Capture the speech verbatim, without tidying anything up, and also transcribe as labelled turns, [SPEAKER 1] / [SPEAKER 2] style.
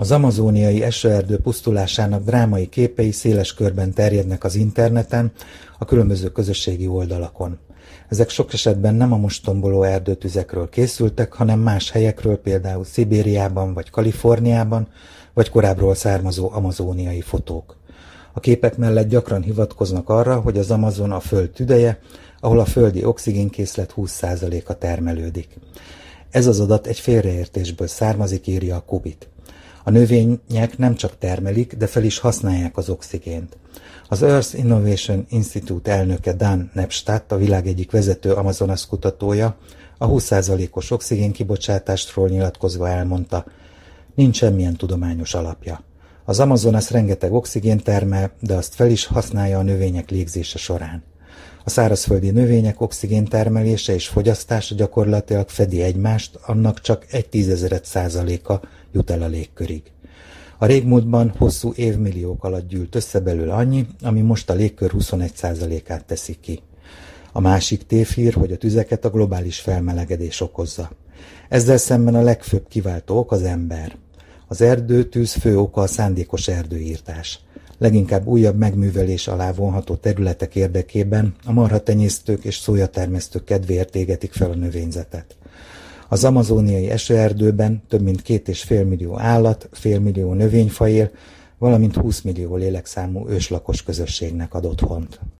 [SPEAKER 1] Az amazóniai esőerdő pusztulásának drámai képei széles körben terjednek az interneten, a különböző közösségi oldalakon. Ezek sok esetben nem a most tomboló erdőtüzekről készültek, hanem más helyekről, például Szibériában vagy Kaliforniában, vagy korábbról származó amazóniai fotók. A képek mellett gyakran hivatkoznak arra, hogy az Amazon a föld tüdeje, ahol a földi oxigénkészlet húsz százaléka termelődik. Ez az adat egy félreértésből származik, írja a Kubit. A növények nem csak termelik, de fel is használják az oxigént. Az Earth Innovation Institute elnöke Dan Nepstadt, a világ egyik vezető Amazonas kutatója, a húsz százalékos oxigénkibocsátástról nyilatkozva elmondta, nincs semmilyen tudományos alapja. Az Amazonas rengeteg oxigént termel, de azt fel is használja a növények légzése során. A szárazföldi növények oxigéntermelése és fogyasztása gyakorlatilag fedi egymást, annak csak egy tízezred százaléka jut el a légkörig. A régmúltban hosszú évmilliók alatt gyűlt össze belőle annyi, ami most a légkör huszonegy százalékát teszi ki. A másik tévhír, hogy a tüzeket a globális felmelegedés okozza. Ezzel szemben a legfőbb kiváltó ok az ember. Az erdőtűz fő oka a szándékos erdőírtás. Leginkább újabb megművelés alá vonható területek érdekében a marhatenyésztők és szójatermesztők kedvéért égetik fel a növényzetet. Az amazóniai esőerdőben több mint két és fél millió állat, félmillió növényfaj él, valamint húsz millió lélekszámú őslakos közösségnek ad otthont.